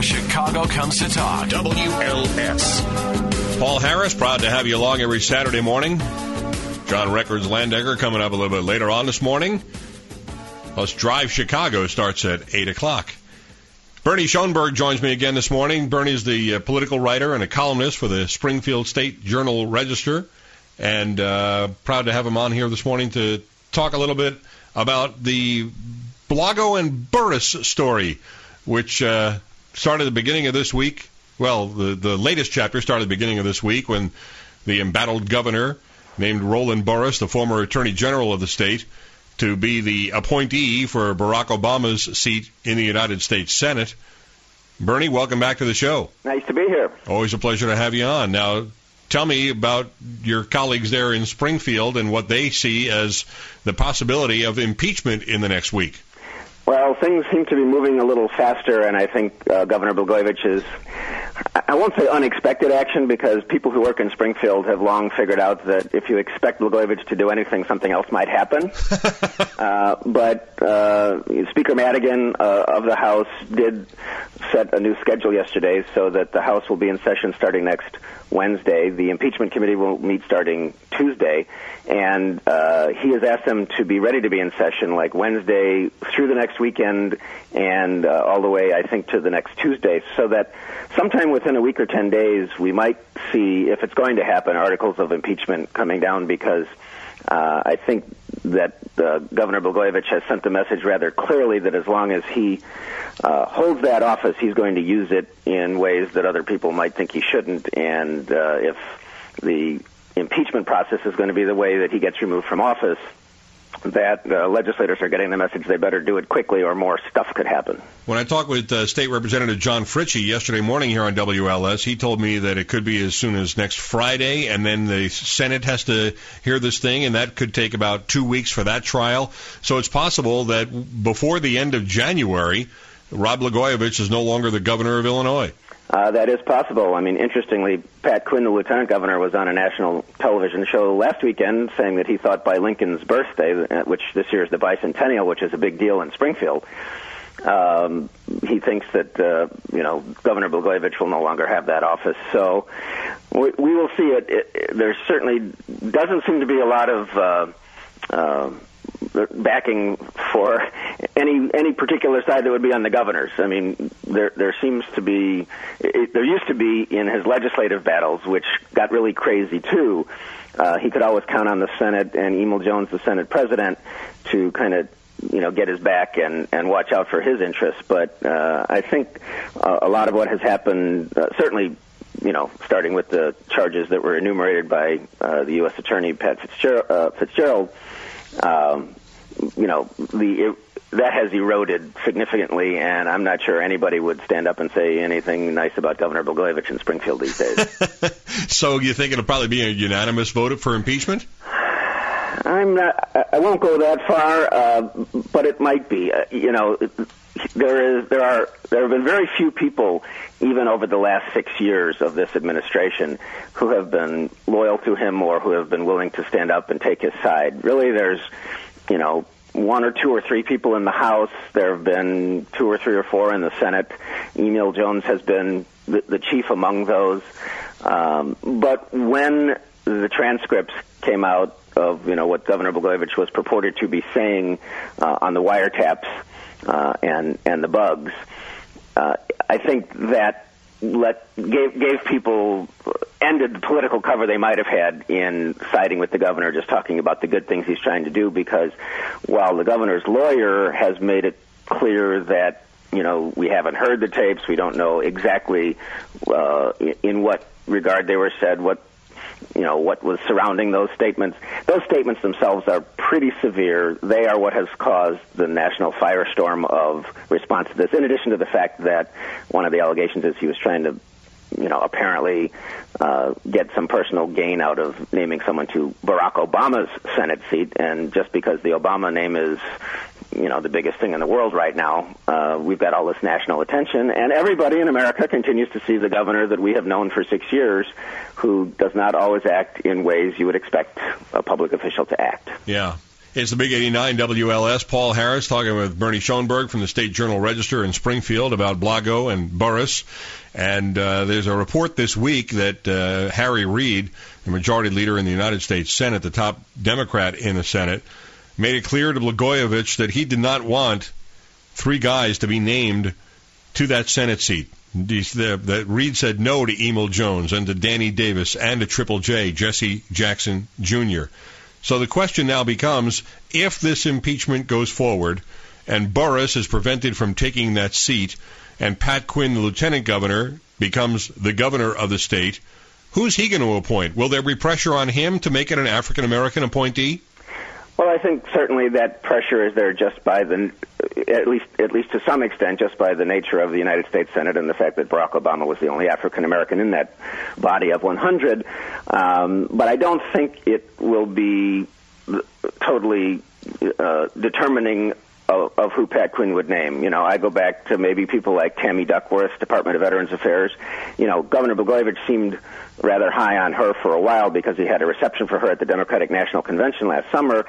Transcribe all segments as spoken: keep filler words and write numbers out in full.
Chicago comes to talk. W L S. Paul Harris, proud to have you along every Saturday morning. John Records Landecker coming up a little bit later on this morning. Plus, Drive Chicago starts at eight o'clock. Bernie Schoenberg joins me again this morning. Bernie is the uh, political writer and a columnist for the Springfield State Journal-Register. And uh, proud to have him on here this morning to talk a little bit about the Blago and Burris story, which uh, started at the beginning of this week. Well, the, the latest chapter started at the beginning of this week when the embattled governor named Roland Burris, the former attorney general of the state, to be the appointee for Barack Obama's seat in the United States Senate. Bernie, welcome back to the show. Nice to be here. Always a pleasure to have you on. Now, tell me about your colleagues there in Springfield and what they see as the possibility of impeachment in the next week. Well, things seem to be moving a little faster, and I think uh, Governor Blagojevich is, I won't say unexpected action, because people who work in Springfield have long figured out that if you expect Blagojevich to do anything, something else might happen. uh, but uh, Speaker Madigan uh, of the House did set a new schedule yesterday so that the House will be in session starting next Wednesday. The impeachment committee will meet starting Tuesday, and uh, he has asked them to be ready to be in session like Wednesday through the next weekend and uh, all the way, I think, to the next Tuesday, so that sometime within a week or ten days we might see, if it's going to happen, articles of impeachment coming down, because uh, I think that uh, Governor Blagojevich has sent the message rather clearly that as long as he uh, holds that office, he's going to use it in ways that other people might think he shouldn't, and uh, if the impeachment process is going to be the way that he gets removed from office, that uh, legislators are getting the message they better do it quickly or more stuff could happen. When I talked with uh, State Representative John Fritchie yesterday morning here on W L S, he told me that it could be as soon as next Friday, and then the Senate has to hear this thing, and that could take about two weeks for that trial. So it's possible that before the end of January, Rod Blagojevich is no longer the governor of Illinois. Uh, that is possible. I mean, interestingly, Pat Quinn, the lieutenant governor, was on a national television show last weekend saying that he thought by Lincoln's birthday, which this year is the bicentennial, which is a big deal in Springfield, um, he thinks that, uh, you know, Governor Blagojevich will no longer have that office. So we, we will see it. it, it there certainly doesn't seem to be a lot of uh, uh, backing for any any particular side that would be on the governor's. I mean, there there seems to be, it, there used to be in his legislative battles, which got really crazy too. Uh, he could always count on the Senate and Emil Jones, the Senate president, to kind of, you know, get his back and, and watch out for his interests. But uh, I think uh, a lot of what has happened, uh, certainly, you know, starting with the charges that were enumerated by uh, the U S Attorney Pat Fitzgerald, uh, Fitzgerald um, you know, the it, that has eroded significantly, and I'm not sure anybody would stand up and say anything nice about Governor Blagojevich in Springfield these days. So you think it'll probably be a unanimous vote for impeachment? I'm not. I won't go that far, uh, but it might be. Uh, you know, there is there are there have been very few people, even over the last six years of this administration, who have been loyal to him or who have been willing to stand up and take his side. Really, there's, you know, one or two or three people in the House. There have been two or three or four in the Senate. Emil Jones has been the, the chief among those. Um, but when the transcripts came out of, you know, what Governor Blagojevich was purported to be saying uh, on the wiretaps uh, and and the bugs, uh, I think that let gave gave people ended the political cover they might have had in siding with the governor, just talking about the good things he's trying to do. Because while the governor's lawyer has made it clear that, you know, we haven't heard the tapes, we don't know exactly uh, in what regard they were said, what you know, what was surrounding those statements. Those statements themselves are pretty severe. They are what has caused the national firestorm of response to this, in addition to the fact that one of the allegations is he was trying to, you know, apparently uh, get some personal gain out of naming someone to Barack Obama's Senate seat. And just because the Obama name is, you know, the biggest thing in the world right now, uh, we've got all this national attention, and everybody in America continues to see the governor that we have known for six years, who does not always act in ways you would expect a public official to act. Yeah. It's the Big eighty-nine W L S. Paul Harris talking with Bernie Schoenberg from the State Journal-Register in Springfield about Blago and Burris. And uh, there's a report this week that uh, Harry Reid, the majority leader in the United States Senate, the top Democrat in the Senate, made it clear to Blagojevich that he did not want three guys to be named to that Senate seat. That Reid said no to Emil Jones and to Danny Davis and to Triple J, Jesse Jackson Junior So the question now becomes, if this impeachment goes forward and Burris is prevented from taking that seat and Pat Quinn, the lieutenant governor, becomes the governor of the state, who's he going to appoint? Will there be pressure on him to make it an African-American appointee? Well, I think certainly that pressure is there just by the, at least at least to some extent, just by the nature of the United States Senate and the fact that Barack Obama was the only African American in that body of one hundred. Um, but I don't think it will be totally uh, determining of, of who Pat Quinn would name. You know, I go back to maybe people like Tammy Duckworth, Department of Veterans Affairs. You know, Governor Blagojevich seemed rather high on her for a while because he had a reception for her at the Democratic National Convention last summer.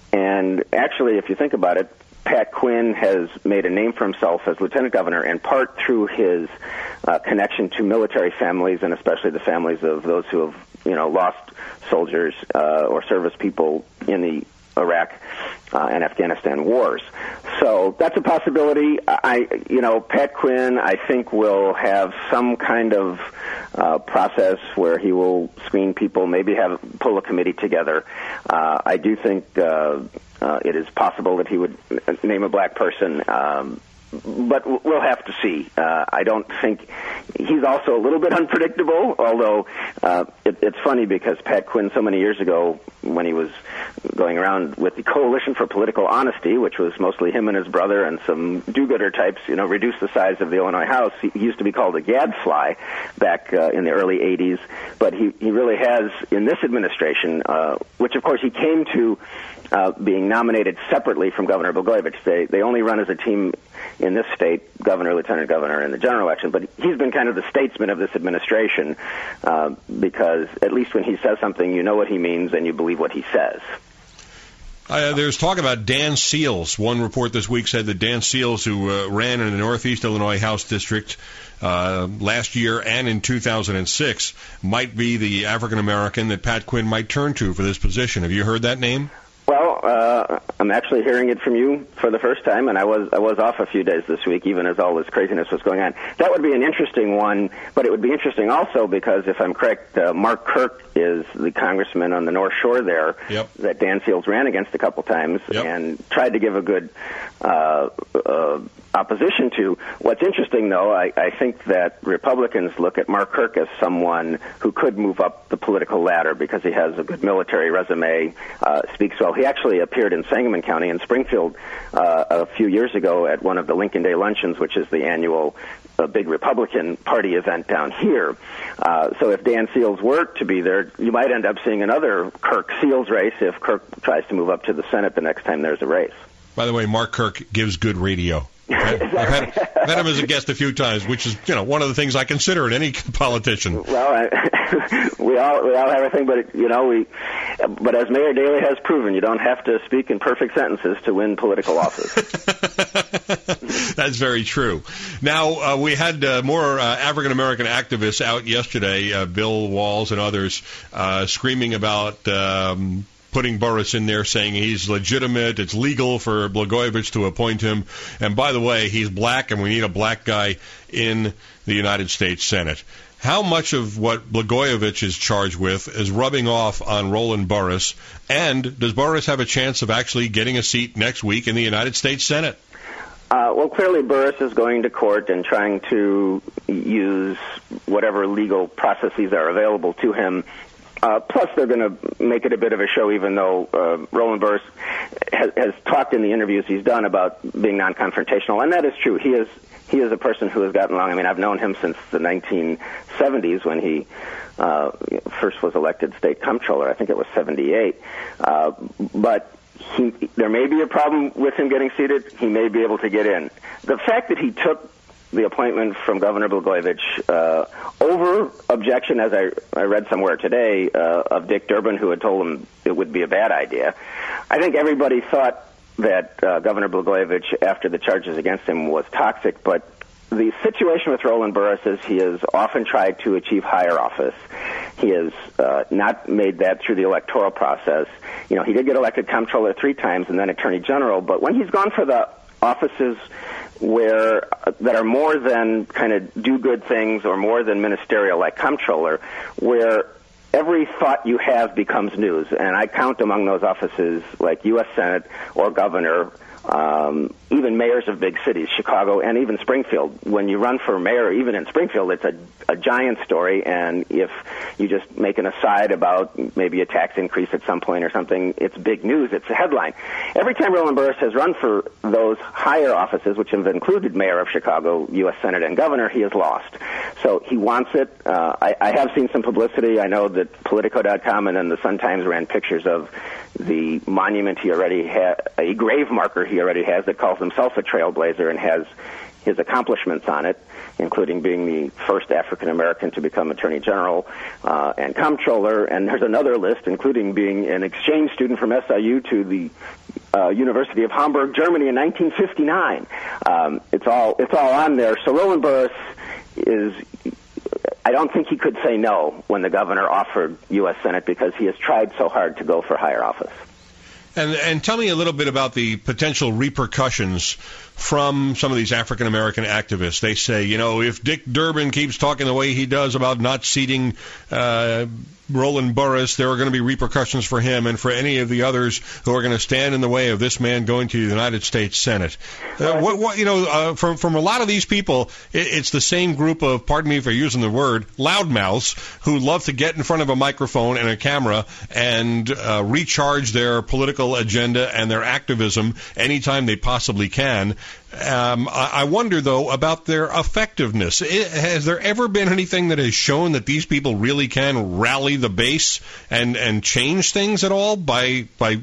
And actually, if you think about it, Pat Quinn has made a name for himself as lieutenant governor in part through his uh, connection to military families, and especially the families of those who have, you know, lost soldiers uh, or service people in the Iraq uh, and Afghanistan wars. So that's a possibility. I, you know, Pat Quinn, I think, will have some kind of uh, process where he will screen people, maybe have pull a committee together. Uh, I do think uh, uh, it is possible that he would name a black person. Um, But we'll have to see. Uh, I don't think he's also a little bit unpredictable, although uh, it, it's funny because Pat Quinn so many years ago, when he was going around with the Coalition for Political Honesty, which was mostly him and his brother and some do-gooder types, you know, reduced the size of the Illinois House. He, he used to be called a gadfly back uh, in the early eighties, but he, he really has, in this administration, uh, which of course he came to uh, being nominated separately from Governor Blagojevich. They, they only run as a team in this state, governor, lieutenant governor, in the general election. But he's been kind of the statesman of this administration uh, because at least when he says something, you know what he means and you believe what he says. Uh, there's talk about Dan Seals. One report this week said that Dan Seals, who uh, ran in the Northeast Illinois House District uh, last year and in two thousand six, might be the African-American that Pat Quinn might turn to for this position. Have you heard that name? Well, uh, I'm actually hearing it from you for the first time, and I was I was off a few days this week, even as all this craziness was going on. That would be an interesting one, but it would be interesting also because, if I'm correct, uh, Mark Kirk is the congressman on the North Shore there yep. that Dan Seals ran against a couple times yep. and tried to give a good uh, uh, opposition to. What's interesting, though, I, I think that Republicans look at Mark Kirk as someone who could move up the political ladder because he has a good military resume, uh, speaks well. He actually appeared in Sangamon County in Springfield uh, a few years ago at one of the Lincoln Day Luncheons, which is the annual uh, big Republican Party event down here. Uh, so if Dan Seals were to be there, you might end up seeing another Kirk-Seals race if Kirk tries to move up to the Senate the next time there's a race. By the way, Mark Kirk gives good radio. I've had, I've, had, I've had him as a guest a few times, which is, you know, one of the things I consider in any politician. Well, I, we all we all have a thing, but you know, we. But as Mayor Daley has proven, you don't have to speak in perfect sentences to win political office. That's very true. Now, uh, we had uh, more uh, African American activists out yesterday, uh, Bill Walls and others, uh, screaming about. Um, putting Burris in there, saying he's legitimate, it's legal for Blagojevich to appoint him. And by the way, he's black, and we need a black guy in the United States Senate. How much of what Blagojevich is charged with is rubbing off on Roland Burris? And does Burris have a chance of actually getting a seat next week in the United States Senate? Uh, well, clearly Burris is going to court and trying to use whatever legal processes are available to him. Uh, plus, they're going to make it a bit of a show, even though uh, Roland Burris has, has talked in the interviews he's done about being non-confrontational, and that is true. He is he is a person who has gotten along. I mean, I've known him since the nineteen seventies when he uh, first was elected state comptroller. I think it was seventy-eight. Uh, but he, there may be a problem with him getting seated. He may be able to get in. The fact that he took the appointment from Governor Blagojevich uh, over objection, as I, I read somewhere today, uh, of Dick Durbin, who had told him it would be a bad idea. I think everybody thought that uh, Governor Blagojevich, after the charges against him, was toxic, but the situation with Roland Burris is he has often tried to achieve higher office. He has uh, not made that through the electoral process. You know, he did get elected comptroller three times and then attorney general, but when he's gone for the offices where uh, that are more than kind of do good things or more than ministerial, like comptroller, where every thought you have becomes news, and I count among those offices like U S Senate or governor, um, even mayors of big cities, Chicago and even Springfield. When you run for mayor, even in Springfield, it's a, a giant story, and if you just make an aside about maybe a tax increase at some point or something, it's big news, it's a headline. Every time Roland Burris has run for those higher offices, which have included mayor of Chicago, U S Senate, and governor, he has lost. So he wants it. Uh, I, I have seen some publicity. I know that Politico dot com and then the Sun-Times ran pictures of the monument he already has, a grave marker he already has that calls himself a trailblazer and has his accomplishments on it, including being the first African-American to become Attorney General uh, and Comptroller. And there's another list, including being an exchange student from S I U to the uh, University of Hamburg, Germany in nineteen fifty-nine. Um, it's all it's all on there. So Roland Burris is... I don't think he could say no when the governor offered U S Senate because he has tried so hard to go for higher office. And, and tell me a little bit about the potential repercussions from some of these African-American activists. They say, you know, if Dick Durbin keeps talking the way he does about not seating uh, Roland Burris, there are going to be repercussions for him and for any of the others who are going to stand in the way of this man going to the United States Senate. Uh, what, what, you know, uh, from from a lot of these people, it, it's the same group of, pardon me for using the word, loudmouths who love to get in front of a microphone and a camera and uh, recharge their political agenda and their activism anytime they possibly can. Um, I, I wonder, though, about their effectiveness. It, has there ever been anything that has shown that these people really can rally the base and, and change things at all by by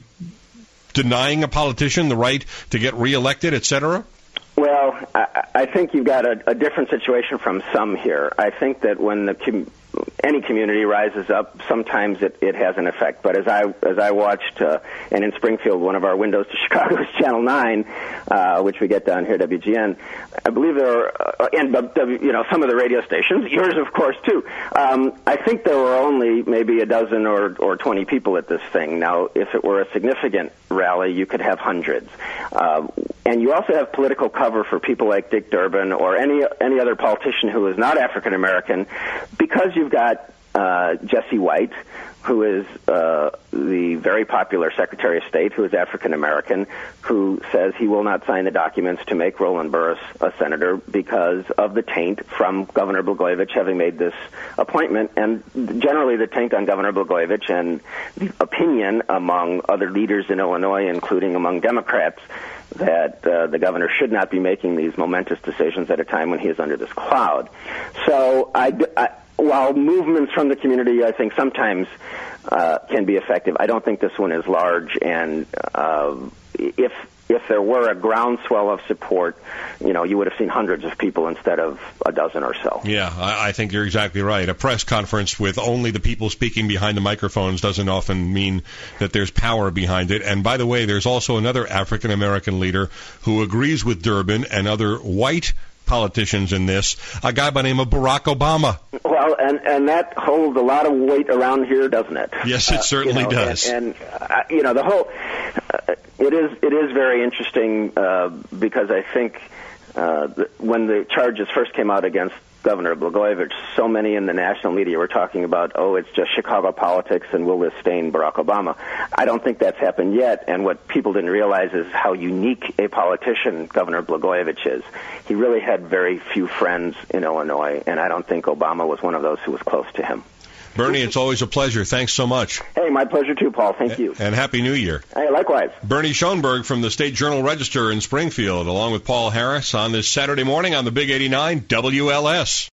denying a politician the right to get reelected, et cetera? Well, I, I think you've got a, a different situation from some here. I think that when the com- any community rises up, sometimes it, it has an effect. But as I as I watched, uh, and in Springfield, one of our windows to Chicago is Channel nine, uh, which we get down here, W G N. I believe there are, uh, and you know, some of the radio stations, yours of course too. Um, I think there were only maybe a dozen or or twenty people at this thing. Now, if it were a significant rally, you could have hundreds. Uh, and you also have political cover for people like Dick Durbin or any any other politician who is not African American, because you've got uh, Jesse White, who is uh, the very popular Secretary of State, who is African American, who says he will not sign the documents to make Roland Burris a senator because of the taint from Governor Blagojevich having made this appointment, and generally the taint on Governor Blagojevich and the opinion among other leaders in Illinois, including among Democrats, that uh, the governor should not be making these momentous decisions at a time when he is under this cloud. So I, I while movements from the community, I think, sometimes uh, can be effective, I don't think this one is large. And uh, if if there were a groundswell of support, you know, you would have seen hundreds of people instead of a dozen or so. Yeah, I, I think you're exactly right. A press conference with only the people speaking behind the microphones doesn't often mean that there's power behind it. And by the way, there's also another African-American leader who agrees with Durbin and other white politicians in this, a guy by the name of Barack Obama. Well, and, and that holds a lot of weight around here, doesn't it? Yes, it certainly uh, you know, does. And, and uh, you know, the whole, uh, it is it is very interesting uh, because I think uh, the, when the charges first came out against Governor Blagojevich, so many in the national media were talking about, oh, it's just Chicago politics and will this stain Barack Obama? I don't think that's happened yet, and what people didn't realize is how unique a politician Governor Blagojevich is. He really had very few friends in Illinois, and I don't think Obama was one of those who was close to him. Bernie, it's always a pleasure. Thanks so much. Hey, my pleasure too, Paul. Thank you. And Happy New Year. Hey, likewise. Bernie Schoenberg from the State Journal-Register in Springfield, along with Paul Harris on this Saturday morning on the Big eighty-nine W L S.